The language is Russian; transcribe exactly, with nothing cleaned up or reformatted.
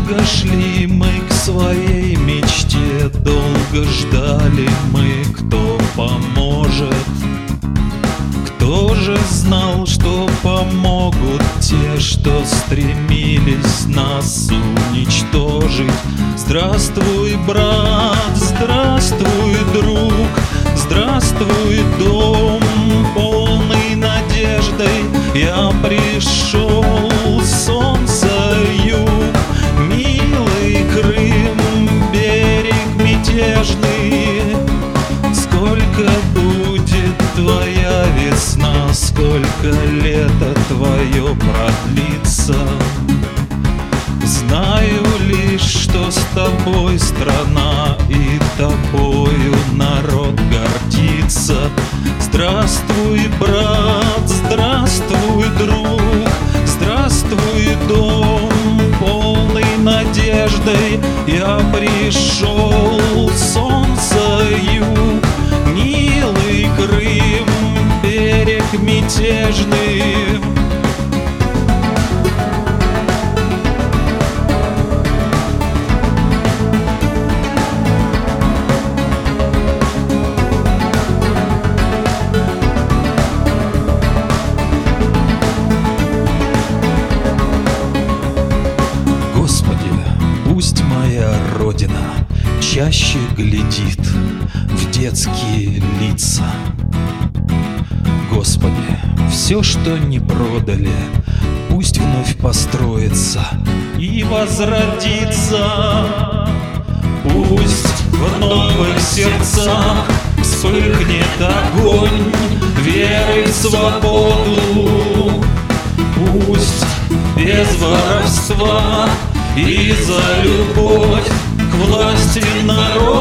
Долго шли мы к своей мечте, долго ждали мы, кто поможет. Кто же знал, что помогут те, что стремились нас уничтожить? Здравствуй, брат, здравствуй, друг, здравствуй, дом, полный надеждой. Я пришел, солнце, юг, милый Крым, берег мятежный. Сколько будет твоя весна, сколько лето твое продлится? Знаю лишь, что с тобой страна и тобою народ гордится. Здравствуй, брат, здравствуй, друг, здравствуй, дом, полный надеждой. Я пришел, солнце, юг, милый Крым, берег мятежный. Пусть моя Родина чаще глядит в детские лица. Господи, все, что не продали, пусть вновь построится и возродится. Пусть в новых сердцах вспыхнет огонь веры в свободу. Пусть без воровства и за любовь к власти народа